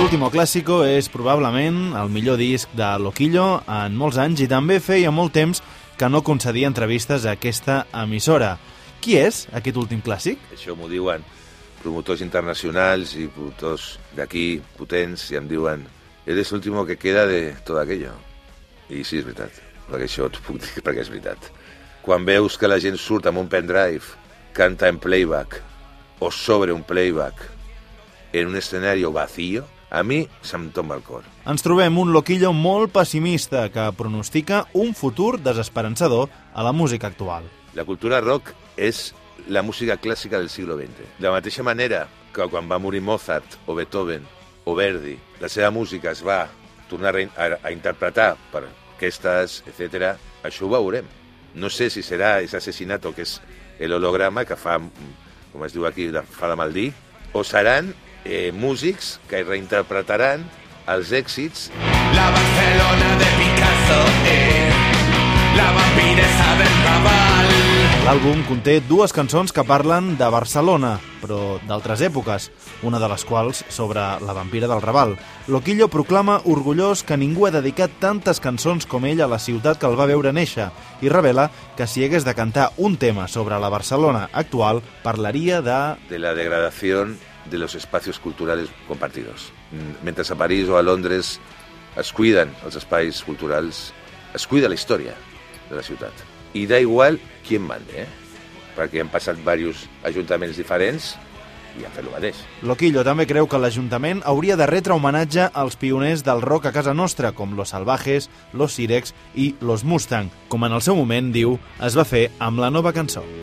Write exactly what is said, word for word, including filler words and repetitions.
L'Último Clásico és probablement el millor disc de Loquillo en molts anys i també feia molt temps que no concedia entrevistes a aquesta emissora. Qui és aquest Últim Clàssic? Això m'ho diuen promotors internacionals i promotors d'aquí, potents, i em diuen eres l'último que queda de tot aquello. I sí, és veritat, perquè això t'ho puc dir perquè és veritat. Quan veus que la gent surt amb un pendrive, canta en playback o sobre un playback en un escenari vacío, a mi se'm tomba el cor. Ens trobem un Loquillo molt pessimista que pronostica un futur desesperançador a la música actual. La cultura rock és la música clàssica del segle vint. De la mateixa manera que quan va morir Mozart o Beethoven o Verdi, la seva música es va tornar a, a interpretar per orquestes, etcètera. Això ho veurem. No sé si serà aquest assassinato que és l'holograma que fa, com es diu aquí, fa de mal dir, o seran eh, músics que reinterpretaran els èxits. La Barcelona de Picasso, eh, la vampiresa del Raval. L'àlbum conté dues cançons que parlen de Barcelona, però d'altres èpoques, una de les quals sobre la vampira del Raval. Loquillo proclama orgullós que ningú ha dedicat tantes cançons com ell a la ciutat que el va veure néixer i revela que si hagués de cantar un tema sobre la Barcelona actual, parlaria de... de la degradació de los espacios culturales compartidos. Mentre a París o a Londres es cuiden els espais culturals, es cuida la història de la ciutat. I da igual qui en mande, eh? Perquè han passat diversos ajuntaments diferents i han fet el mateix. Loquillo també creu que l'Ajuntament hauria de retre homenatge als pioners del rock a casa nostra, com Los Salvajes, Los Sirex i Los Mustang, com en el seu moment, diu, es va fer amb la nova cançó.